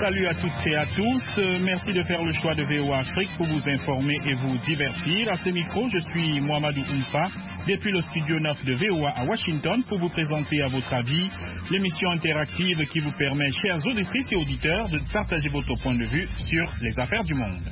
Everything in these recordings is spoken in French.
Salut à toutes et à tous. Merci de faire le choix de VOA Afrique pour vous informer et vous divertir. À ce micro, je suis Mohamedou Oumpa, depuis le studio 9 de VOA à Washington, pour vous présenter à votre avis l'émission interactive qui vous permet, chers auditrices et auditeurs, de partager votre point de vue sur les affaires du monde.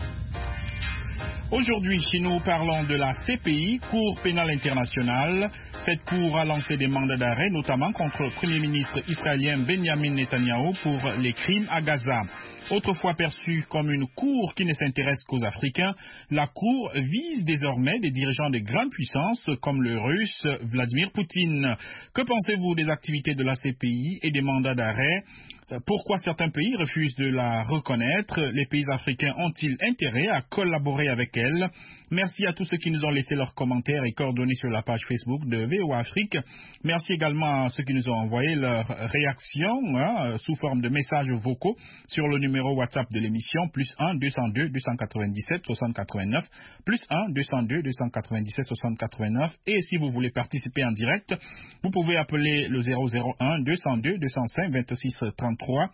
Aujourd'hui, chez nous, parlons de la CPI, Cour pénale internationale. Cette cour a lancé des mandats d'arrêt, notamment contre le Premier ministre israélien Benjamin Netanyahou pour les crimes à Gaza. Autrefois perçue comme une cour qui ne s'intéresse qu'aux Africains, la cour vise désormais des dirigeants de grandes puissances comme le russe Vladimir Poutine. Que pensez-vous des activités de la CPI et des mandats d'arrêt? Pourquoi certains pays refusent de la reconnaître? Les pays africains ont-ils intérêt à collaborer avec elle? Merci à tous ceux qui nous ont laissé leurs commentaires et coordonnées sur la page Facebook de VOA Afrique. Merci également à ceux qui nous ont envoyé leurs réactions sous forme de messages vocaux sur le numéro WhatsApp de l'émission, plus 1 202 297 60 89, plus 1 202 297 60 89. Et si vous voulez participer en direct, vous pouvez appeler le 001 202 205 26 33.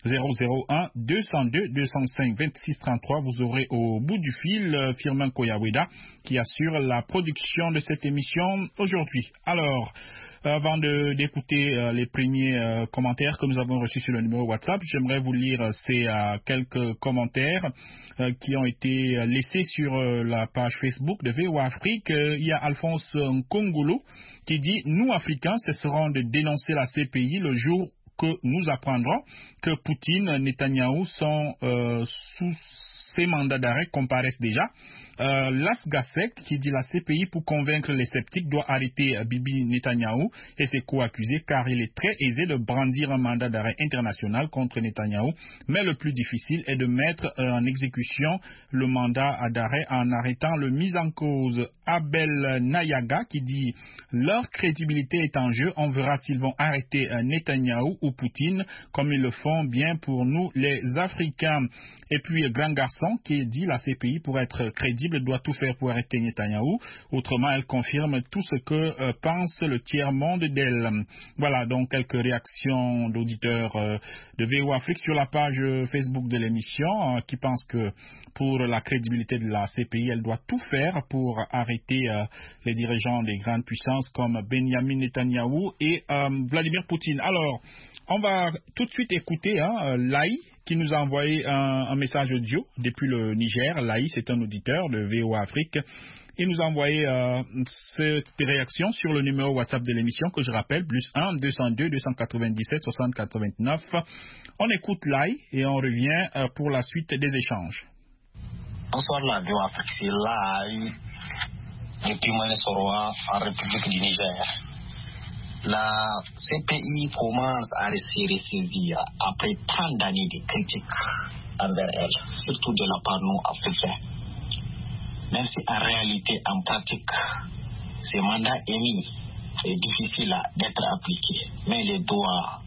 001 202 205 26 33. Vous aurez au bout du fil Firmin Koyaweda qui assure la production de cette émission aujourd'hui. Alors, avant d'écouter les premiers commentaires que nous avons reçus sur le numéro WhatsApp, j'aimerais vous lire ces quelques commentaires qui ont été laissés sur la page Facebook de VOA Afrique. Il y a Alphonse Nkongolo qui dit « Nous, Africains, cesserons de dénoncer la CPI le jour que nous apprendrons que Poutine et Netanyahou sont sous ces mandats d'arrêt comparaissent déjà. Las Gasek qui dit la CPI pour convaincre les sceptiques doit arrêter Bibi Netanyahou et ses co-accusés car il est très aisé de brandir un mandat d'arrêt international contre Netanyahou, mais le plus difficile est de mettre en exécution le mandat d'arrêt en arrêtant le mis en cause. Abel Nayaga qui dit leur crédibilité est en jeu, on verra s'ils vont arrêter Netanyahou ou Poutine comme ils le font bien pour nous les Africains. Et puis Grand Garçon qui dit la CPI pour être crédible doit tout faire pour arrêter Netanyahou, autrement elle confirme tout ce que pense le tiers-monde d'elle. Voilà donc quelques réactions d'auditeurs de VOA Afrique sur la page Facebook de l'émission qui pensent que pour la crédibilité de la CPI, elle doit tout faire pour arrêter les dirigeants des grandes puissances comme Benjamin Netanyahou et Vladimir Poutine. Alors, on va tout de suite écouter Laï qui nous a envoyé un message audio depuis le Niger. Laï, c'est un auditeur de VOA Afrique. Il nous a envoyé cette réaction sur le numéro WhatsApp de l'émission que je rappelle, plus 1 202 297 60 89. On écoute Laï et on revient pour la suite des échanges. Bonsoir la VOA Afrique, c'est Laï depuis Manesoroa en République du Niger. La CPI commence à se ressaisir après tant d'années de critiques envers elle, surtout de la part nous africains. Même si en réalité, en pratique, ce mandat émis est difficile d'être appliqué, mais les droits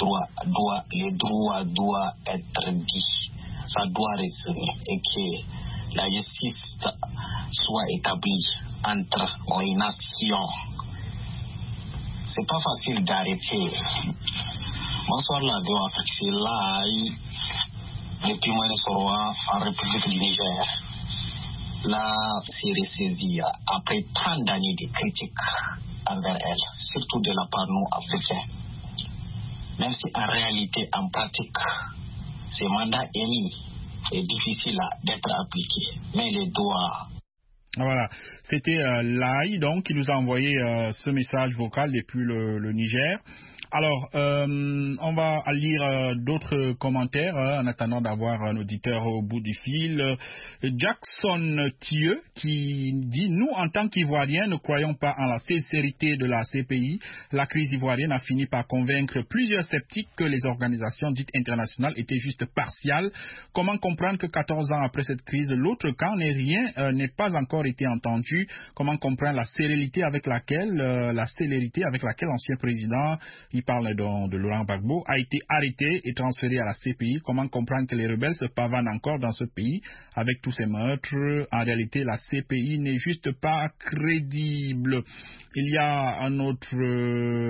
doivent être dits. Ça doit rester et que la justice soit établie entre les nations. C'est pas facile d'arrêter. Bonsoir la VOA Afrique, c'est Laï depuis Manesoroa en République du Niger. Là, c'est ressaisir après tant d'années de critiques envers elle, surtout de la part nous africains. Même si en réalité, en pratique, ce mandat émis est difficile d'être appliqué, mais les droits. Voilà, c'était Laï donc qui nous a envoyé ce message vocal depuis le Niger. Alors, on va lire d'autres commentaires en attendant d'avoir un auditeur au bout du fil. Jackson Thieu qui dit « Nous, en tant qu'Ivoiriens, ne croyons pas en la sincérité de la CPI. La crise ivoirienne a fini par convaincre plusieurs sceptiques que les organisations dites internationales étaient juste partiales. Comment comprendre que 14 ans après cette crise, l'autre camp n'ait pas encore été entendu? Comment comprendre la célérité avec laquelle l'ancien président, il parle de Laurent Gbagbo, a été arrêté et transféré à la CPI? Comment comprendre que les rebelles se pavanent encore dans ce pays avec tous ces meurtres? En réalité, la CPI n'est juste pas crédible. Il y a un autre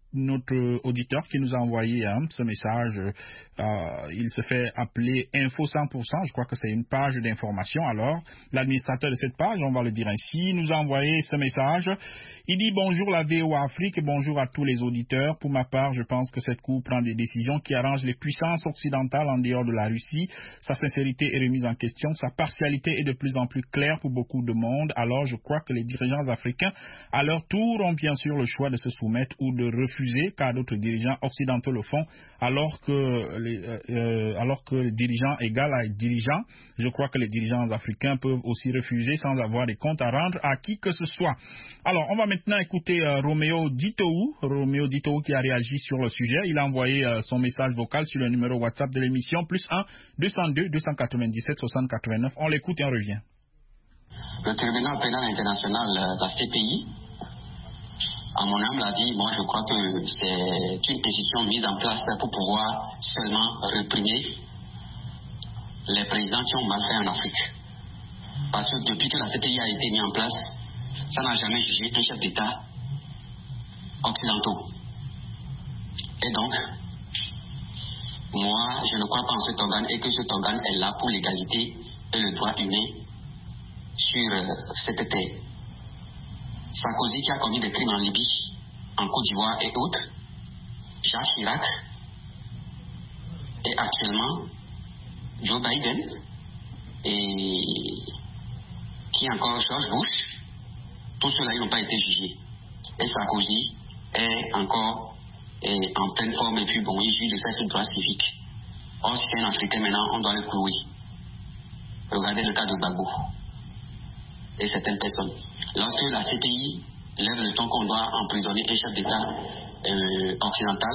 notre auditeur qui nous a envoyé ce message. Il se fait appeler Info 100%. Je crois que c'est une page d'information. Alors, l'administrateur de cette page, on va le dire ainsi, nous a envoyé ce message. Il dit bonjour la VOA Afrique et bonjour à tous les auditeurs. Pour ma part, je pense que cette Cour prend des décisions qui arrangent les puissances occidentales en dehors de la Russie. Sa sincérité est remise en question. Sa partialité est de plus en plus claire pour beaucoup de monde. Alors, je crois que les dirigeants africains, à leur tour, ont bien sûr le choix de se soumettre ou de refuser, car d'autres dirigeants occidentaux le font, alors que les dirigeants égaux à dirigeants, je crois que les dirigeants africains peuvent aussi refuser sans avoir des comptes à rendre à qui que ce soit. Alors, on va maintenant écouter Roméo Ditou qui a réagi sur le sujet. Il a envoyé son message vocal sur le numéro WhatsApp de l'émission, +1 202 297 60 89. On l'écoute et on revient. Le tribunal pénal international, la CPI, à mon âme l'a dit, moi je crois que c'est une décision mise en place pour pouvoir seulement réprimer les présidents qui ont mal fait en Afrique. Parce que depuis que la CPI a été mise en place, ça n'a jamais jugé un chef d'État occidentaux. Et donc, moi je ne crois pas en cet organe et que cet organe est là pour l'égalité et le droit humain sur cette terre. Sarkozy qui a commis des crimes en Libye, en Côte d'Ivoire et autres, Jacques Chirac, et actuellement Joe Biden, et qui est encore George Bush, tous ceux-là ils n'ont pas été jugés. Et Sarkozy est encore en pleine forme et puis bon, il juge de ça sur le droit civique. Or, si c'est un Africain maintenant, on doit le clouer. Regardez le cas de Gbagbo et certaines personnes. Lorsque la CPI lève le ton qu'on doit emprisonner un chef d'État occidental,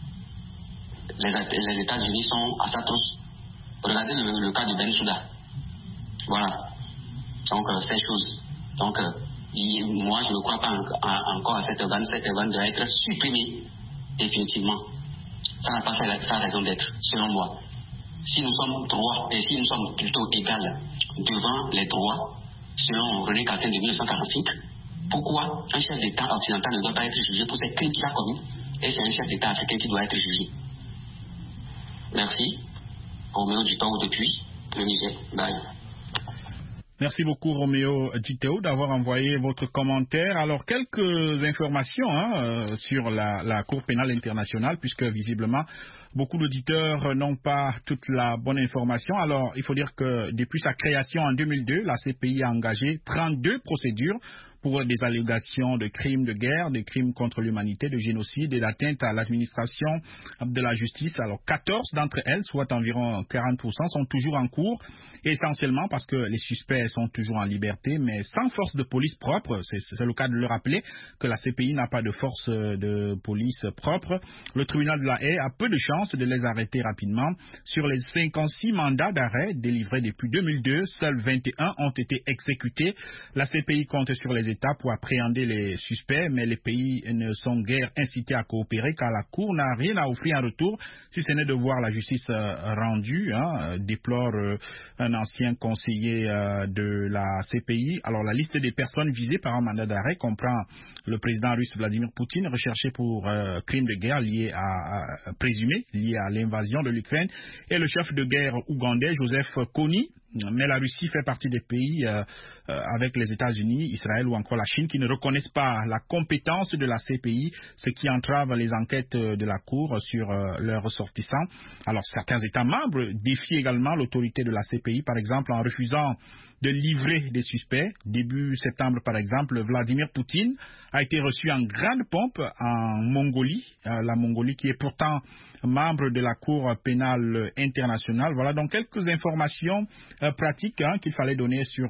les États-Unis sont à sa tosse. Regardez le cas de Bensouda. Voilà. Donc, ces choses. Donc, moi, je ne crois pas encore à cet organe. Cet organe doit être supprimé définitivement. Ça n'a pas sa raison d'être, selon moi. Si nous sommes droits, et si nous sommes plutôt égales devant les droits, selon René Cassin de 1945, pourquoi un chef d'État occidental ne doit pas être jugé pour ces crimes qu'il a commis, et c'est un chef d'État africain qui doit être jugé? Merci. Roméo Ditou depuis le Niger. Bye. Merci beaucoup Roméo Ditou d'avoir envoyé votre commentaire. Alors quelques informations sur la Cour pénale internationale, puisque visiblement beaucoup d'auditeurs n'ont pas toute la bonne information. Alors il faut dire que depuis sa création en 2002, la CPI a engagé 32 procédures pour des allégations de crimes de guerre, de crimes contre l'humanité, de génocide et d'atteinte à l'administration de la justice. Alors 14 d'entre elles, soit environ 40%, sont toujours en cours, essentiellement parce que les suspects sont toujours en liberté, mais sans force de police propre. C'est le cas de le rappeler que la CPI n'a pas de force de police propre. Le tribunal de la Haye a peu de chances de les arrêter rapidement. Sur les 56 mandats d'arrêt délivrés depuis 2002, seuls 21 ont été exécutés. La CPI compte sur les États pour appréhender les suspects, mais les pays ne sont guère incités à coopérer car la Cour n'a rien à offrir en retour, si ce n'est de voir la justice rendue, déplore un ancien conseiller de la CPI. Alors la liste des personnes visées par un mandat d'arrêt comprend le président russe Vladimir Poutine, recherché pour crimes de guerre présumés liés à l'invasion de l'Ukraine, et le chef de guerre ougandais Joseph Kony. Mais la Russie fait partie des pays avec les États-Unis, Israël ou encore la Chine qui ne reconnaissent pas la compétence de la CPI, ce qui entrave les enquêtes de la Cour sur leurs ressortissants. Alors certains États membres défient également l'autorité de la CPI, par exemple en refusant de livrer des suspects. Début septembre, par exemple, Vladimir Poutine a été reçu en grande pompe en Mongolie, la Mongolie qui est pourtant membre de la Cour pénale internationale. Voilà donc quelques informations pratiques qu'il fallait donner sur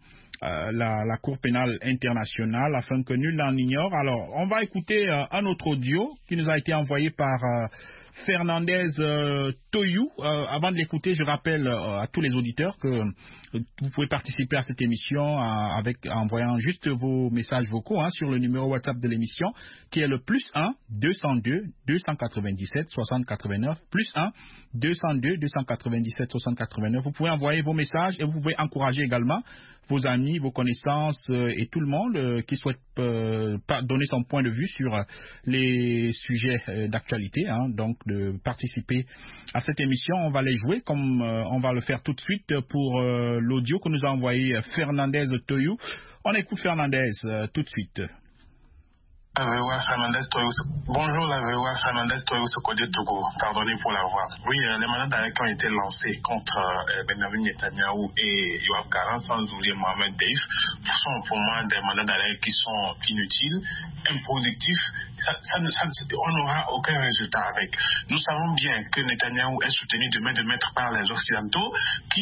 la Cour pénale internationale afin que nul n'en ignore. Alors, on va écouter un autre audio qui nous a été envoyé par Fernandez Toyou. Avant de l'écouter, je rappelle à tous les auditeurs que vous pouvez participer à cette émission en envoyant juste vos messages vocaux sur le numéro WhatsApp de l'émission qui est le +1 202 297 60 89 +1 202 297 60 89. Vous pouvez envoyer vos messages et vous pouvez encourager également vos amis, vos connaissances et tout le monde qui souhaite donner son point de vue sur les sujets d'actualité, donc de participer à cette émission. On va les jouer comme on va le faire tout de suite pour l'audio que nous a envoyé Fernandez Toyou. On écoute Fernandez tout de suite. Bonjour, la VOA Fernandez Toyou Sokodé Togo. Pardonnez pour la voix. Oui, les mandats d'arrêt qui ont été lancés contre Benjamin Netanyahou et Yoav Garan, sans oublier Mohamed Deif, sont pour moi des mandats d'arrêt qui sont inutiles, improductifs. On n'aura aucun résultat avec. Nous savons bien que Netanyahou est soutenu de main de maître par les Occidentaux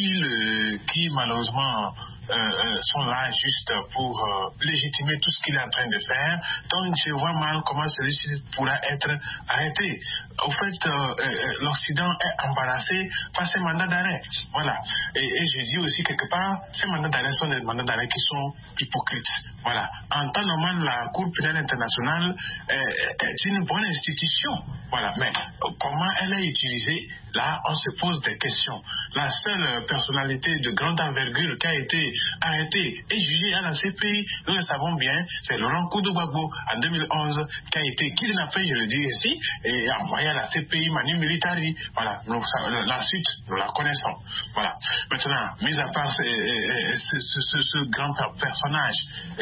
qui malheureusement sont là juste pour légitimer tout ce qu'il est en train de faire. Donc je vois mal comment celui-ci pourra être arrêté. Au fait, l'Occident est embarrassé par ces mandats d'arrêt. Voilà. Et je dis aussi quelque part, ces mandats d'arrêt sont des mandats d'arrêt qui sont hypocrites. Voilà. En temps normal, la Cour pénale internationale est une bonne institution. Voilà. Mais comment elle est utilisée, là, on se pose des questions. La seule personnalité de grande envergure qui a été arrêtée et jugée à la CPI, nous le savons bien, c'est Laurent Koudou-Gbagbo en 2011 qui a été kidnappé, je le dis ici, et envoyé à la CPI Manu Militari. Voilà. La suite, nous la connaissons. Voilà. Maintenant, mis à part ce grand personnage,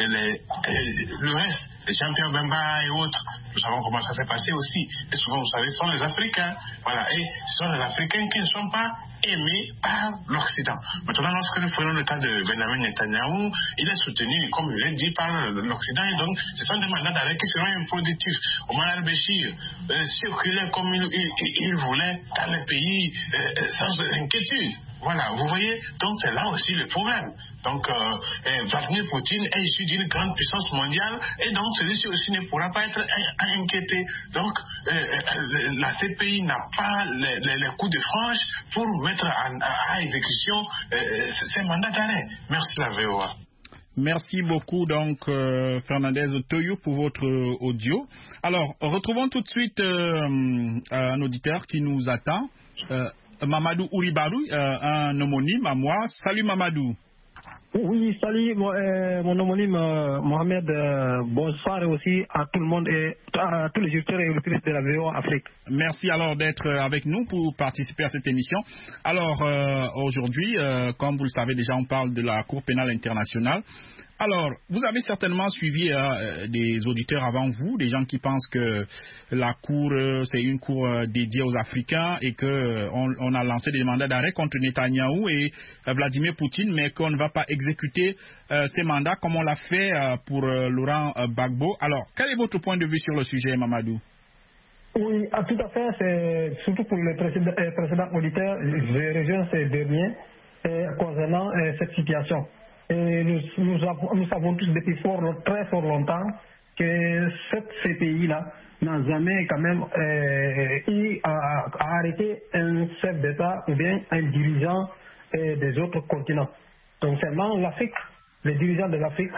le reste, les champions Bemba et autres, nous savons comment ça s'est passé aussi. Et souvent, vous savez, ce sont les Africains. Voilà. Et ce sont les Africains qui ne sont pas aimés par l'Occident. Maintenant, lorsque nous prenons le cas de Benjamin Netanyahou, il est soutenu, comme je l'ai dit, par l'Occident. Et donc, ce sont des mandats d'arrêt qui seront improductifs. Omar al-Béchir circulait comme il voulait dans les pays sans inquiétude. Voilà, vous voyez, donc c'est là aussi le problème. Donc, Vladimir Poutine est issu d'une grande puissance mondiale et donc celui-ci aussi ne pourra pas être inquiété. Donc, la CPI n'a pas les coups de franche pour mettre à exécution ces mandats d'arrêt. Merci la VOA. Merci beaucoup donc Fernandez Toyou pour votre audio. Alors, retrouvons tout de suite un auditeur qui nous attend. Mamadou Ouribarou, un homonyme à moi. Salut Mamadou. Oui, salut mon homonyme Mohamed. Bonsoir aussi à tout le monde et à tous les auditeurs et auditrices de la VOA Afrique. Merci alors d'être avec nous pour participer à cette émission. Alors aujourd'hui, comme vous le savez déjà, on parle de la Cour pénale internationale. Alors, vous avez certainement suivi des auditeurs avant vous, des gens qui pensent que la Cour, c'est une Cour dédiée aux Africains et qu'on a lancé des mandats d'arrêt contre Netanyahou et Vladimir Poutine, mais qu'on ne va pas exécuter ces mandats comme on l'a fait pour Laurent Gbagbo. Alors, quel est votre point de vue sur le sujet, Mamadou? Oui, tout à fait. C'est surtout pour les précédents auditeurs, je rejoins ces derniers concernant cette situation. Et nous savons tous depuis très fort longtemps que cette CPI-là n'a jamais quand même eu à arrêter un chef d'État ou bien un dirigeant des autres continents. Donc seulement l'Afrique, les dirigeants de l'Afrique,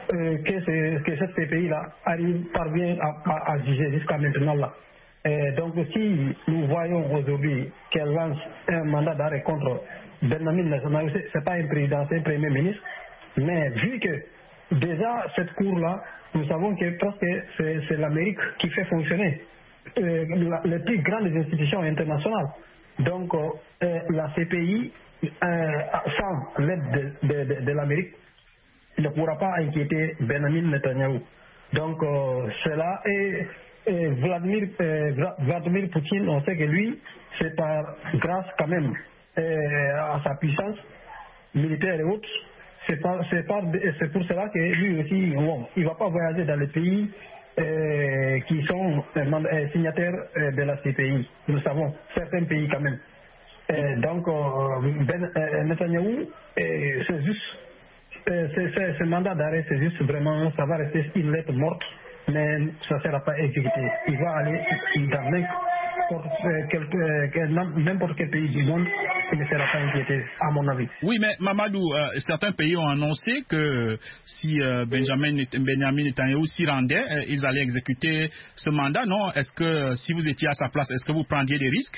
que cette CPI-là parvient à juger jusqu'à maintenant là. Donc si nous voyons aujourd'hui qu'elle lance un mandat d'arrêt contre Benjamin Netanyahou, ce n'est pas un président, c'est un premier ministre. Mais vu que déjà cette cour-là, nous savons que presque c'est l'Amérique qui fait fonctionner les plus grandes institutions internationales. Donc la CPI, sans l'aide de l'Amérique, ne pourra pas inquiéter Benjamin Netanyahou. Donc cela est Vladimir Poutine, on sait que lui, c'est grâce quand même à sa puissance militaire et autres. C'est pour cela que lui aussi, il ne va pas voyager dans les pays qui sont signataires de la CPI. Nous savons, certains pays quand même. Donc, Netanyahou, c'est juste, ce mandat d'arrêt, c'est juste vraiment, ça va rester une lettre morte, mais ça ne sera pas exécuté. Il va aller dans n'importe quel pays du monde, il ne sera pas inquiété, à mon avis. Oui, mais Mamadou, certains pays ont annoncé que si Benjamin Netanyahou s'y rendait, ils allaient exécuter ce mandat, non? Est-ce que si vous étiez à sa place, est-ce que vous prendiez des risques?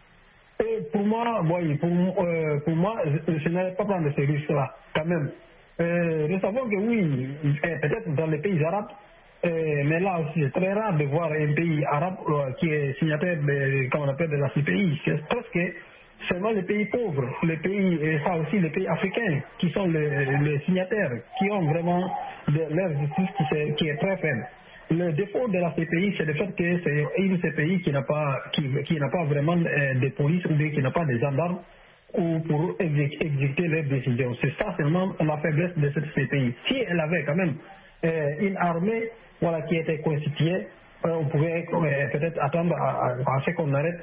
Pour moi, oui, pour moi, je n'allais pas prendre ces risques-là, quand même. Nous savons que oui, peut-être dans les pays arabes, mais là aussi c'est très rare de voir un pays arabe qui est signataire de la CPI. C'est presque seulement les pays pauvres, les pays, et ça aussi les pays africains, qui sont les signataires, qui ont vraiment leur justice qui est très faible. Le défaut de la CPI, c'est le fait que c'est une CPI qui n'a pas vraiment de police ou bien qui n'a pas de gendarmes ou pour exécuter leurs décisions. C'est ça seulement la faiblesse de cette CPI. Si elle avait quand même une armée qui était constituée, on pouvait peut-être attendre à ce qu'on arrête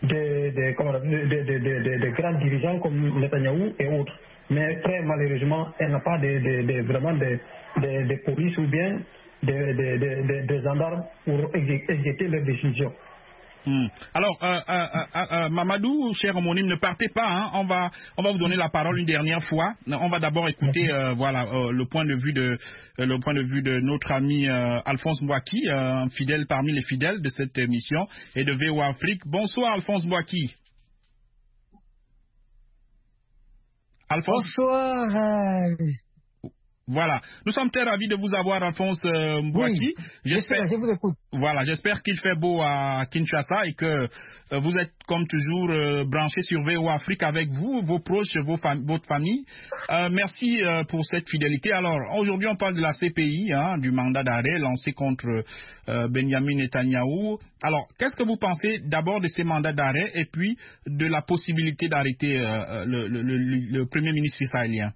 de grands dirigeants comme Netanyahou et autres. Mais très malheureusement, elle n'a pas vraiment de police ou bien des gendarmes pour exécuter leurs décisions. Alors, Mamadou, cher homonyme, ne partez pas. Hein. On va vous donner la parole une dernière fois. On va d'abord écouter, le point de vue de notre ami Alphonse Mbouaki, fidèle parmi les fidèles de cette émission et de VOA Afrique. Bonsoir, Alphonse Mbouaki. Alphonse. Bonsoir. Voilà, nous sommes très ravis de vous avoir, Alphonse Mbouaki. Oui, je vous écoute. Voilà, j'espère qu'il fait beau à Kinshasa et que vous êtes comme toujours branchés sur VOA Afrique avec vous, vos proches, votre famille. Merci pour cette fidélité. Alors, aujourd'hui, on parle de la CPI, du mandat d'arrêt lancé contre Benyamin Netanyahou. Alors, qu'est-ce que vous pensez d'abord de ces mandats d'arrêt et puis de la possibilité d'arrêter le Premier ministre israélien?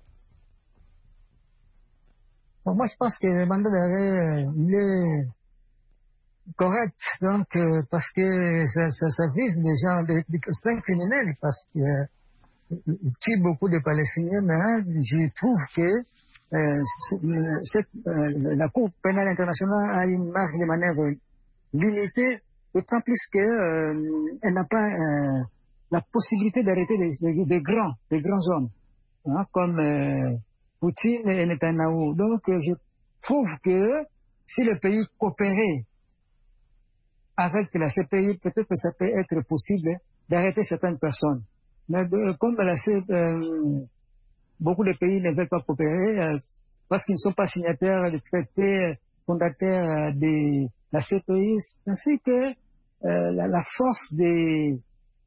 Bon, moi, je pense que le mandat d'arrêt, il est correct, donc, parce que ça vise des gens, c'est un criminel, parce que il tue beaucoup de Palestiniens, mais je trouve que la Cour pénale internationale a une marge de manœuvre limitée, d'autant plus qu'elle n'a pas la possibilité d'arrêter des grands hommes, comme Poutine et Netanyahou. Donc, je trouve que si le pays coopérait avec la CPI, peut-être que ça peut être possible d'arrêter certaines personnes. Mais comme beaucoup de pays ne veulent pas coopérer, parce qu'ils ne sont pas signataires des traités fondateurs de la CPI, ainsi que la force de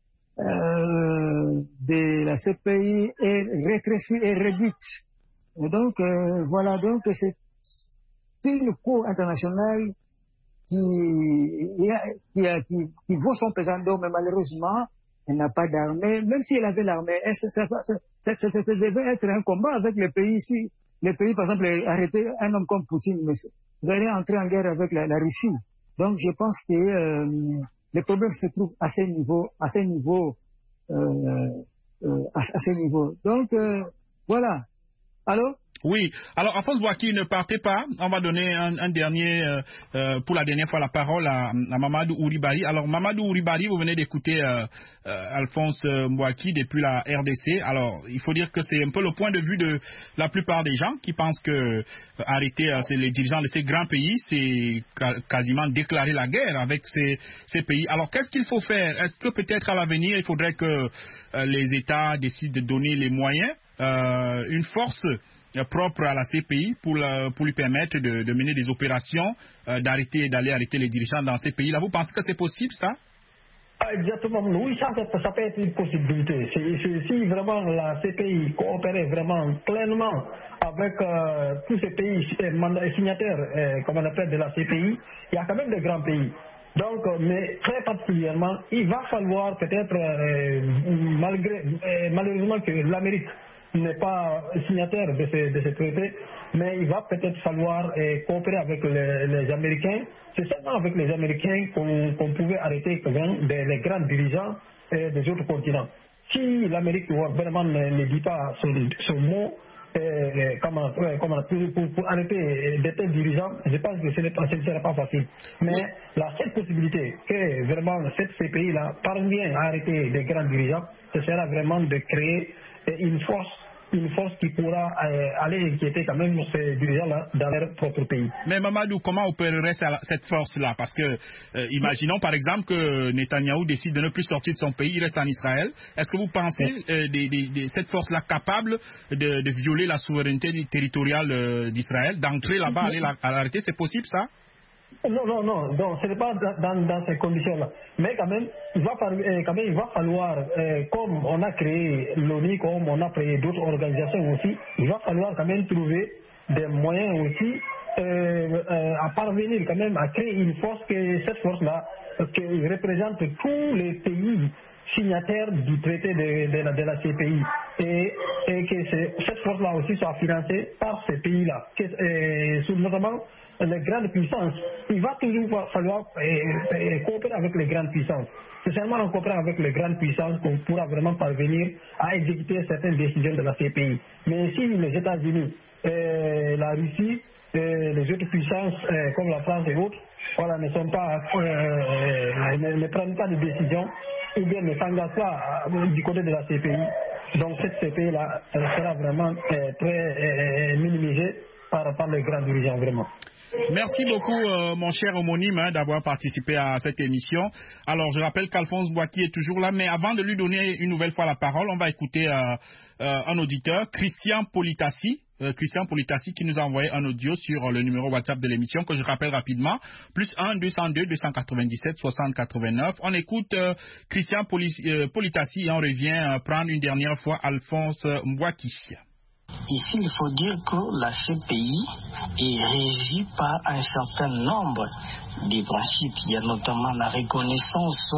la CPI est rétrécie et réduite. Et donc, voilà, donc c'est une cour internationale qui vaut son pesant d'or, mais malheureusement, elle n'a pas d'armée. Même si elle avait l'armée, ça devait être un combat avec les pays ici. Les pays, par exemple, arrêter un homme comme Poutine, mais vous allez entrer en guerre avec la Russie. Donc, je pense que les problèmes se trouvent à ce niveau. Donc, voilà. Allô? Oui. Alors, Alphonse Mbouaki, ne partez pas. On va donner pour la dernière fois la parole à Mamadou Ouribari. Alors, Mamadou Ouribari, vous venez d'écouter Alphonse Mbouaki depuis la RDC. Alors, il faut dire que c'est un peu le point de vue de la plupart des gens qui pensent que arrêter les dirigeants de ces grands pays, c'est quasiment déclarer la guerre avec ces pays. Alors, qu'est-ce qu'il faut faire? Est-ce que peut-être à l'avenir, il faudrait que les États décident de donner les moyens, une force propre à la CPI pour lui permettre de mener des opérations, d'aller arrêter les dirigeants dans ces pays-là? Vous pensez que c'est possible, ça? Exactement, oui, ça peut être une possibilité. Si vraiment la CPI coopérait vraiment pleinement avec tous ces pays signataires, comme on appelle de la CPI, il y a quand même des grands pays. Donc, mais très particulièrement, il va falloir peut-être, malheureusement que l'Amérique n'est pas signataire de ces traités, mais il va peut-être falloir coopérer avec les Américains. C'est seulement avec les Américains qu'on pouvait arrêter les grands dirigeants des autres continents. Si l'Amérique vraiment ne dit pas son mot, pour arrêter de tels dirigeants, je pense que ce ne sera pas facile. Mais la seule possibilité que vraiment cette CPI-là parvient à arrêter des grands dirigeants, ce sera vraiment de créer une force une force qui pourra aller inquiéter quand même ces dirigeants-là dans leur propre pays. Mais Mamadou, comment opérerait cette force-là? Parce que, imaginons par exemple que Netanyahou décide de ne plus sortir de son pays, il reste en Israël. Est-ce que vous pensez cette force-là capable de violer la souveraineté territoriale d'Israël, d'entrer là-bas, aller l'arrêter? C'est possible ça? Non, donc ce n'est pas dans ces conditions-là. Mais quand même, il va falloir, comme on a créé l'ONU, comme on a créé d'autres organisations aussi, il va falloir quand même trouver des moyens aussi à parvenir quand même à créer une force, que cette force-là qui représente tous les pays signataires du traité de la CPI et que cette force-là aussi soit financée par ces pays-là, notamment les grandes puissances. Il va toujours falloir coopérer avec les grandes puissances. C'est seulement en coopérant avec les grandes puissances qu'on pourra vraiment parvenir à exécuter certaines décisions de la CPI. Mais si les États-Unis, la Russie, les autres puissances comme la France et autres, voilà, ne prennent pas de décisions ou bien ne s'engagent pas du côté de la CPI, donc cette CPI-là sera vraiment très minimisée par les grands dirigeants, vraiment. Merci beaucoup, mon cher homonyme, d'avoir participé à cette émission. Alors, je rappelle qu'Alphonse Bouaki est toujours là, mais avant de lui donner une nouvelle fois la parole, on va écouter un auditeur, Christian Politassi. Christian Politassi qui nous a envoyé un audio sur le numéro WhatsApp de l'émission que je rappelle rapidement, plus 1 202 297 60 89. On écoute Christian Politassi et on revient prendre une dernière fois Alphonse Bouaki. Ici, il faut dire que la CPI est régie par un certain nombre de principes. Il y a notamment la reconnaissance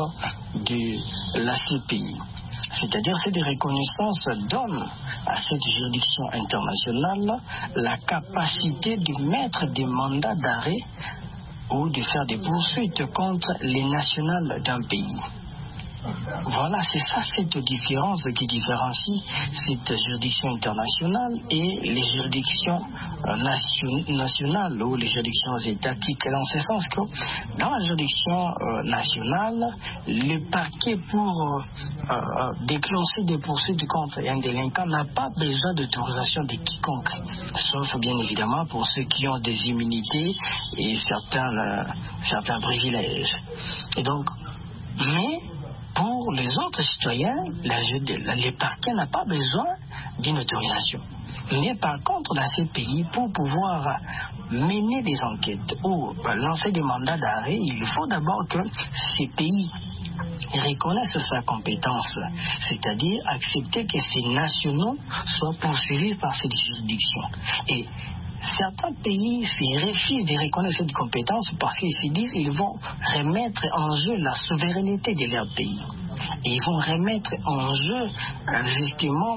de la CPI. C'est-à-dire que cette reconnaissance donne à cette juridiction internationale la capacité de mettre des mandats d'arrêt ou de faire des poursuites contre les nationales d'un pays. Voilà, c'est ça cette différence qui différencie cette juridiction internationale et les juridictions nationales ou les juridictions étatiques, dans ce sens que dans la juridiction nationale, le parquet pour déclencher des poursuites contre un délinquant n'a pas besoin d'autorisation de quiconque, sauf bien évidemment pour ceux qui ont des immunités et certains privilèges. Et donc, mais pour les autres citoyens, le parquet n'a pas besoin d'une autorisation. Mais par contre, dans ces pays, pour pouvoir mener des enquêtes ou lancer des mandats d'arrêt, il faut d'abord que ces pays reconnaissent sa compétence, c'est-à-dire accepter que ces nationaux soient poursuivis par cette juridiction. Et certains pays se refusent de reconnaître cette compétence parce qu'ils se disent qu'ils vont remettre en jeu la souveraineté de leur pays. Et ils vont remettre en jeu justement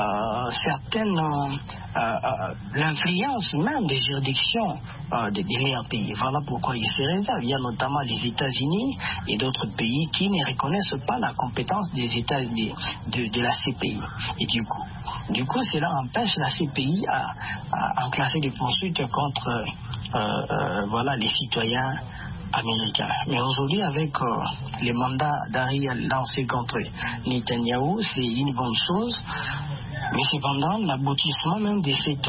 l'influence même des juridictions de leur pays. Voilà pourquoi ils se réservent. Il y a notamment les États-Unis et d'autres pays qui ne reconnaissent pas la compétence des États de la CPI. Et du coup, cela empêche la CPI à enclencher des poursuites contre les citoyens américains. Mais aujourd'hui, avec les mandats d'arrêt lancés contre Netanyahou, c'est une bonne chose. Mais cependant, l'aboutissement même de ces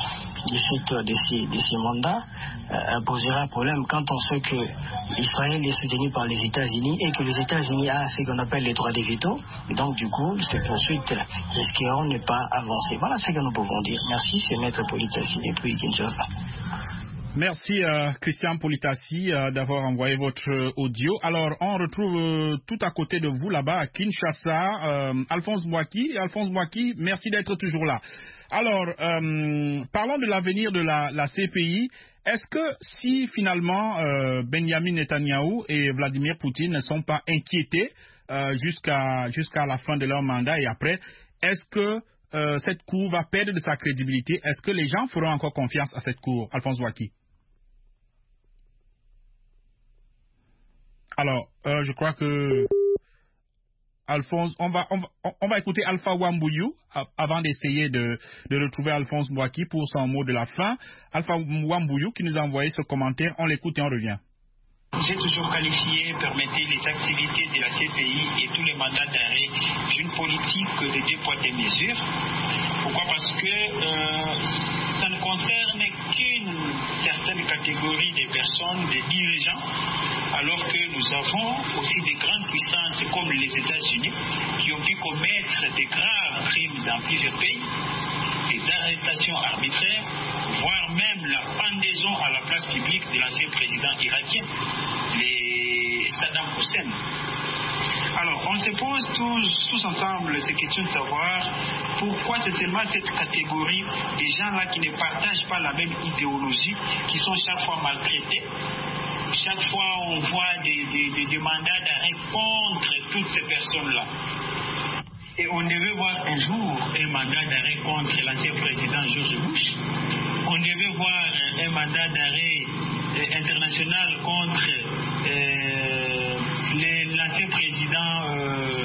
mandats posera un problème quand on sait que Israël est soutenu par les États-Unis et que les États-Unis ont ce qu'on appelle les droits de veto. Et donc, du coup, ces poursuites risqueront de ne pas avancer. Voilà ce que nous pouvons dire. Merci, c'est Maître Politassi depuis Kinshasa. Merci Christian Politassi d'avoir envoyé votre audio. Alors, on retrouve tout à côté de vous là-bas à Kinshasa, Alphonse Bouaki. Alphonse Bouaki, merci d'être toujours là. Alors, parlons de l'avenir de la CPI. Est-ce que si finalement Benjamin Netanyahou et Vladimir Poutine ne sont pas inquiétés jusqu'à la fin de leur mandat et après, est-ce que cette cour va perdre de sa crédibilité? Est-ce que les gens feront encore confiance à cette cour, Alphonse Bouaki? Alors, je crois que Alphonse, on va écouter Alpha Wambouyou avant d'essayer de retrouver Alphonse Bouaki pour son mot de la fin. Alpha Wambouyou qui nous a envoyé ce commentaire, on l'écoute et on revient. J'ai toujours qualifié, permettez les activités de la CPI et tous les mandats d'arrêt d'une politique de 2 poids 2 mesures. Pourquoi? Parce que ça ne concerne qu'une certaine catégorie de personnes, des dirigeants, alors que nous avons aussi des grandes puissances comme les États-Unis qui ont pu commettre de graves crimes dans plusieurs pays, des arrestations arbitraires, voire même la pendaison à la place publique de l'ancien président irakien, Saddam Hussein. Alors, on se pose tous ensemble ces questions de savoir pourquoi c'est seulement cette catégorie des gens-là qui ne partagent pas la même idéologie, qui sont chaque fois maltraités. Chaque fois, on voit des mandats d'arrêt contre toutes ces personnes-là. Et on devait voir un jour un mandat d'arrêt contre l'ancien président George Bush. On devait voir un mandat d'arrêt international contre l'ancien président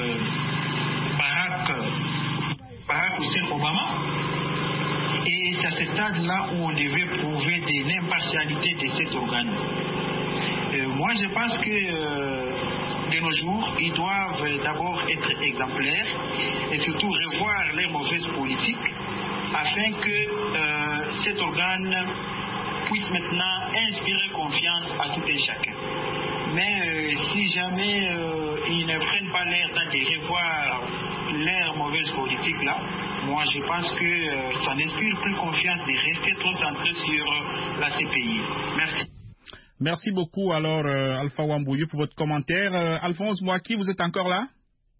Barack Hussein Obama. Et c'est à ce stade-là où on devait prouver de l'impartialité de cet organe. Moi, je pense que de nos jours, ils doivent d'abord être exemplaires et surtout revoir les mauvaises politiques afin que cet organe puisse maintenant inspirer confiance à tout et chacun. Mais si jamais ils ne prennent pas l'air de revoir leur mauvaise politique là, moi je pense que ça n'inspire plus confiance de rester trop centré sur la CPI. Merci. Merci beaucoup alors Alpha Wambouyou pour votre commentaire. Alphonse Mouaki, vous êtes encore là?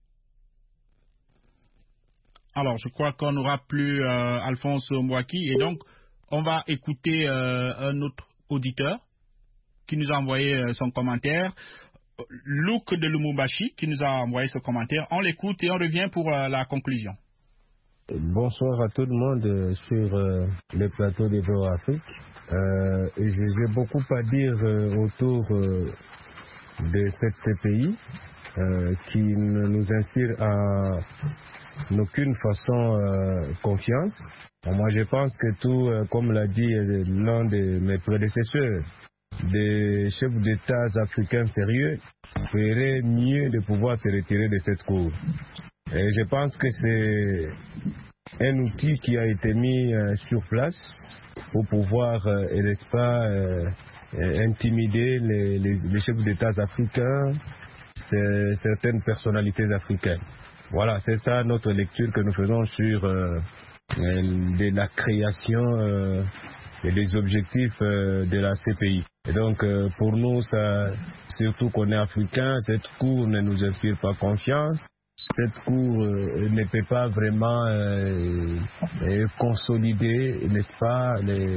Alors je crois qu'on n'aura plus Alphonse Mouaki et donc on va écouter un autre auditeur qui nous a envoyé son commentaire. Luc de Lumumbashi qui nous a envoyé ce commentaire. On l'écoute et on revient pour la conclusion. Bonsoir à tout le monde sur le plateau de VOA Afrique. J'ai beaucoup à dire autour de cette CPI qui ne nous inspire en aucune façon confiance. Moi, je pense que tout, comme l'a dit l'un de mes prédécesseurs, des chefs d'État africains sérieux feraient mieux de pouvoir se retirer de cette cour. Et je pense que c'est un outil qui a été mis sur place pour pouvoir, n'est-ce pas, intimider les chefs d'État africains, certaines personnalités africaines. Voilà, c'est ça notre lecture que nous faisons sur de la création et des objectifs de la CPI. Et donc, pour nous, ça, surtout qu'on est africain, cette cour ne nous inspire pas confiance. Cette cour ne peut pas vraiment consolider, n'est-ce pas,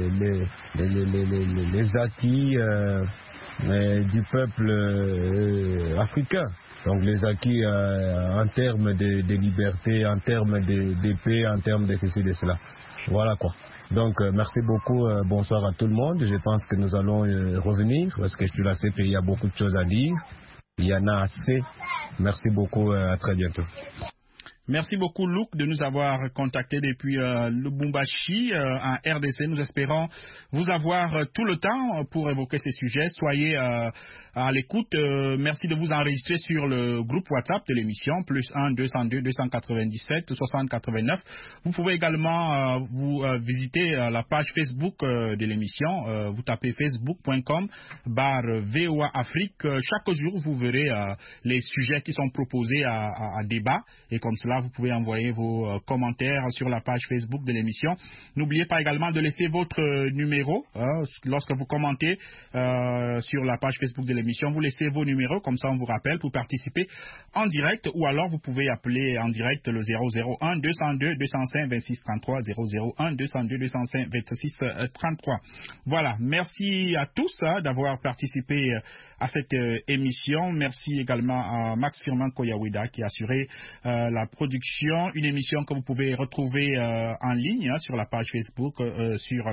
les acquis du peuple africain. Donc les acquis en termes de liberté, en termes de paix, en termes de ceci, de cela. Voilà quoi. Donc merci beaucoup, bonsoir à tout le monde. Je pense que nous allons revenir parce que sur la CPI, il y a beaucoup de choses à dire. Il y en a assez. Merci beaucoup, à très bientôt. Merci beaucoup, Luc, de nous avoir contactés depuis Lubumbashi, en RDC. Nous espérons vous avoir tout le temps pour évoquer ces sujets. Soyez à l'écoute. Merci de vous enregistrer sur le groupe WhatsApp de l'émission, +1 202 297 60 89. Vous pouvez également vous visiter la page Facebook de l'émission. Vous tapez facebook.com/VOA Afrique. Chaque jour, vous verrez les sujets qui sont proposés à débat. Et comme cela, vous pouvez envoyer vos commentaires sur la page Facebook de l'émission. N'oubliez pas également de laisser votre numéro lorsque vous commentez sur la page Facebook de l'émission. Vous laissez vos numéros, comme ça on vous rappelle pour participer en direct, ou alors vous pouvez appeler en direct le 001 202 205 26 33 001 202 205 26 33. Voilà, merci à tous d'avoir participé à cette émission. Merci également à Max Firmin Koyawida qui a assuré la production, une émission que vous pouvez retrouver en ligne sur la page Facebook, sur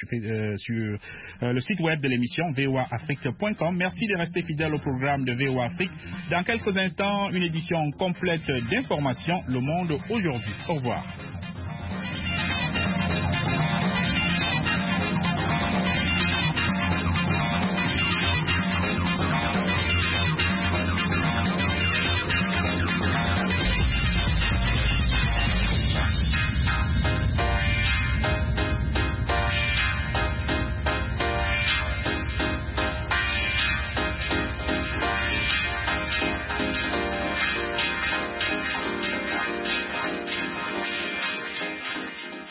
le site web de l'émission voaafrique.com. Merci de rester fidèle au programme de VOA Afrique. Dans quelques instants, une édition complète d'informations, Le Monde aujourd'hui. Au revoir.